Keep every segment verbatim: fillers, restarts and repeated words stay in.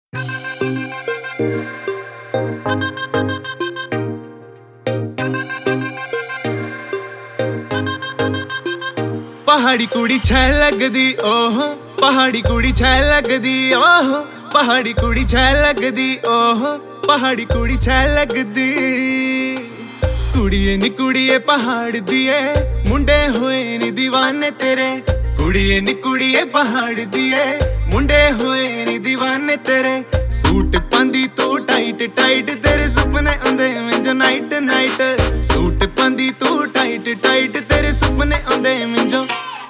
पहाड़ी कुड़ी छै लगदी ओहो, पहाड़ी कुड़ी छै लगदी ओहो, पहाड़ी कुड़ी छै लगदी ओहो, पहाड़ी कुड़ी छै लगदी। कुड़िए नी कुड़िए पहाड़ दिए मुंडे होए नी दीवाने तेरे, कुड़िए नी कुड़िए पहाड़ दिए मुंडे होए नी दीवाने तेरे। सूट पांदी तू टाइट टाइट तेरे सुपने आंदे मिंजो नाइट नाइट, सूट पांदी तू टाइट टाइट तेरे सुपने आंदे मिंजो।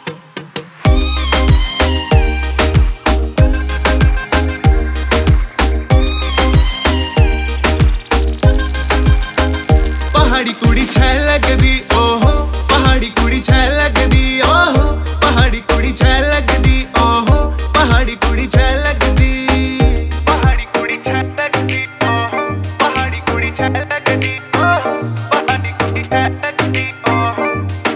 पहाड़ी कुड़ी छै लगदी ओहो, पहाड़ी कुड़ी छै लगदी ओहो, पहाड़ी कुड़ी छै लगदी ओहो, पहाड़ी कुड़ी छै लगदी। पहाड़ी कुड़ी छै लगदी ओहो, पहाड़ी कुड़ी छै लगदी ओहो, पहाड़ी कुड़ी छै लगदी ओहो,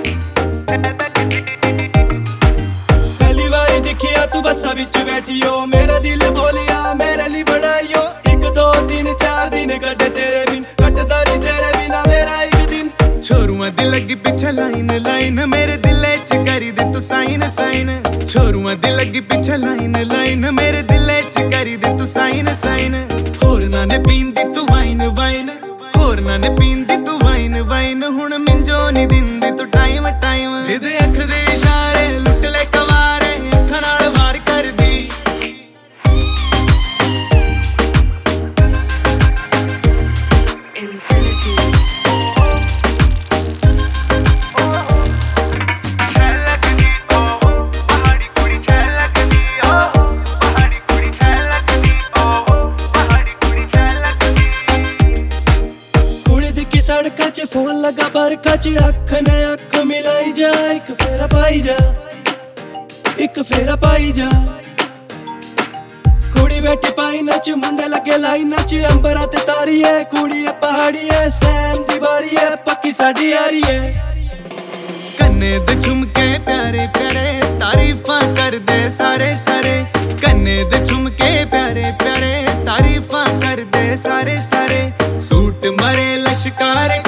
पहली बार दिखिया तू बसा बिच बैठियो, मेरा दिल बोलिया मेरे लिए बनाइयो। एक दो तीन चार दिन कटे तेरे बिन, कटदा नहीं तेरे बिना मेरा एक दिन। छोरुआ दी लगी पिछे लाइन लाइन मेरे दिले च करी दे तू साइन साइन, छोरुआ दी लगी पिछे लाइन लाइन मेरे दिले च करी दे तू साइन साइन। होर ना ने पींदी तू वाइन वाइन, होर ना ने पींदी तू वाइन वाइन, हुण मिंजो नी दिंदी तू टाइम टाइम। जिद अख दे इशारे लुट ले कवारे अखां नाल वार करदी। सड़का च फोन लगा बरखा च अख ने अख मिलाई जा, एक फेरा पाई जा, एक फेरा पाई जा। कुड़ी बैठी पाई नच मुंडे लगे लाई नच, अंबरा ते तारी है कुड़ी है पहाड़ी है, सैम दी बारी है पक्की साडी यारी है। कन्ने दे झुमके प्यारे प्यारे तारीफां कर दे सारे सारे, कन्ने दे झुमके प्यारे प्यारे तारीफां कर दे सारे सारे। सूट मरे लश्कारे